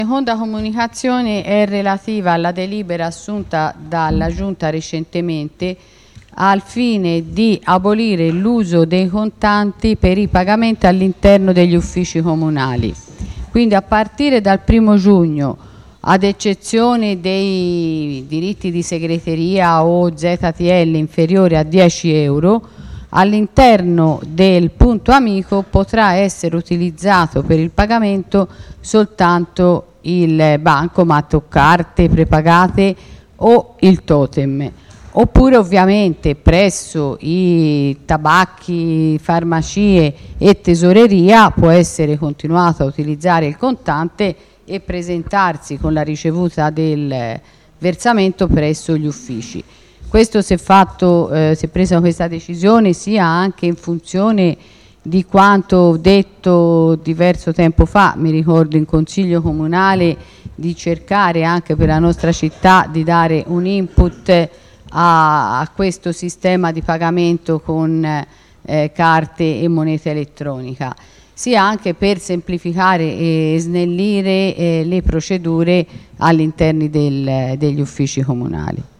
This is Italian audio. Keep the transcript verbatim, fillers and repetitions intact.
La seconda comunicazione è relativa alla delibera assunta dalla Giunta recentemente al fine di abolire l'uso dei contanti per i pagamenti all'interno degli uffici comunali. Quindi a partire dal primo giugno, ad eccezione dei diritti di segreteria o Z T L inferiori a dieci euro, all'interno del punto amico potrà essere utilizzato per il pagamento soltanto il bancomat o carte prepagate o il totem, oppure ovviamente presso i tabacchi, farmacie e tesoreria può essere continuato a utilizzare il contante e presentarsi con la ricevuta del versamento presso gli uffici. Questo si è fatto, eh, si è presa questa decisione sia anche in funzione di quanto detto diverso tempo fa, mi ricordo in Consiglio Comunale, di cercare anche per la nostra città di dare un input a, a questo sistema di pagamento con eh, carte e moneta elettronica, sia anche per semplificare e snellire eh, le procedure all'interno del, degli uffici comunali.